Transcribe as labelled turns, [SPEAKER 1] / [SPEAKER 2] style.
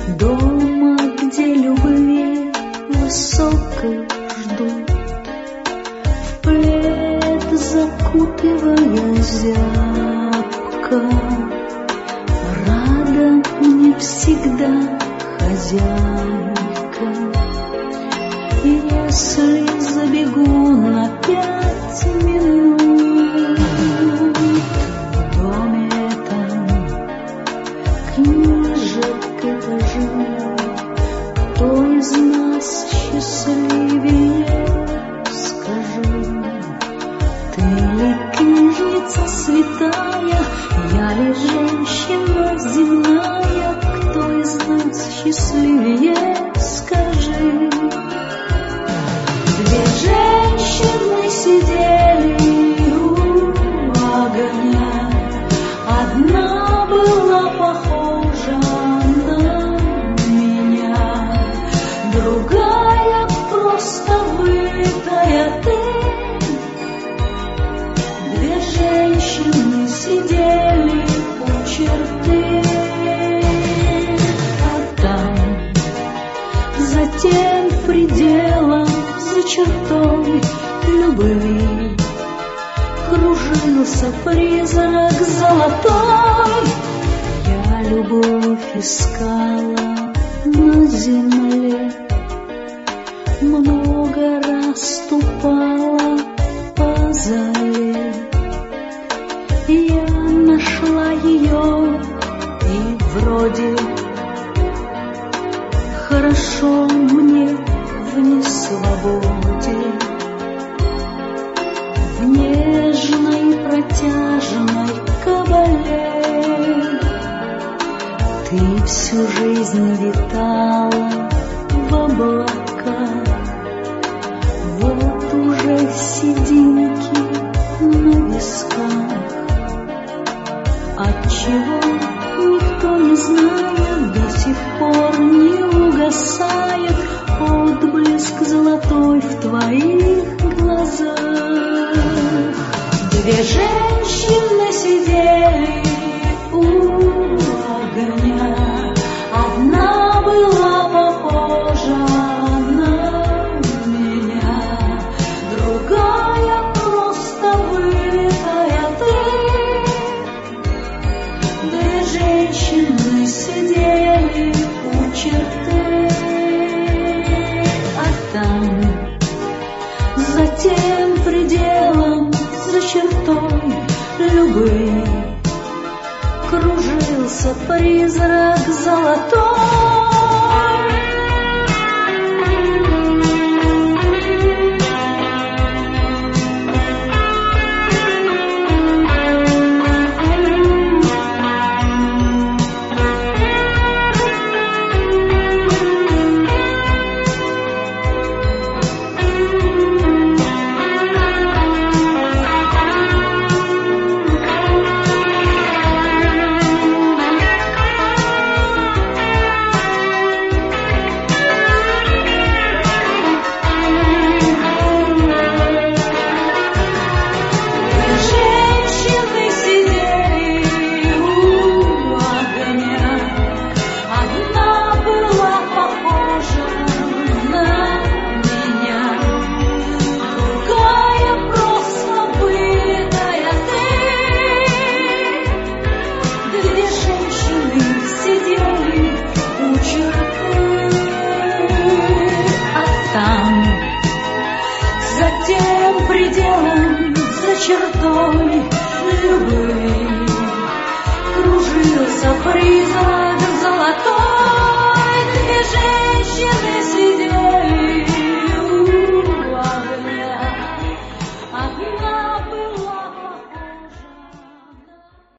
[SPEAKER 1] дома, где любви высокой ждут, в плед закутывая зябко. Рада мне всегда хозяйка, если забегу на 5 минут. В доме этом книжек этажи, кто из нас счастливее, скажи? Ты ли книжница святая, я ли женщина земная, кто из нас счастливее, скажи? Две женщины сидели у огня, одна была похожа на меня, другая просто вылитая ты. Две женщины сидели у черты, а там за тем пределом, за чертой любви кружился призрак золотой. Я любовь искала на земле, много раз ступала по зале. Я нашла ее, и вроде хорошо мне в несвободе, в нежной протяжной кабале. Ты всю жизнь витала в облаках, вот уже сединки на висках. Отчего никто не знает, до сих пор не угасает отблеск золотой в твоих глазах. Две женщины сидели у огня, одна была похожа на меня, другая просто вылитая ты. Две женщины сидели у черты, а там за тем пределом, за чертой любви кружился призрак золотой. Чертой любви кружился призрак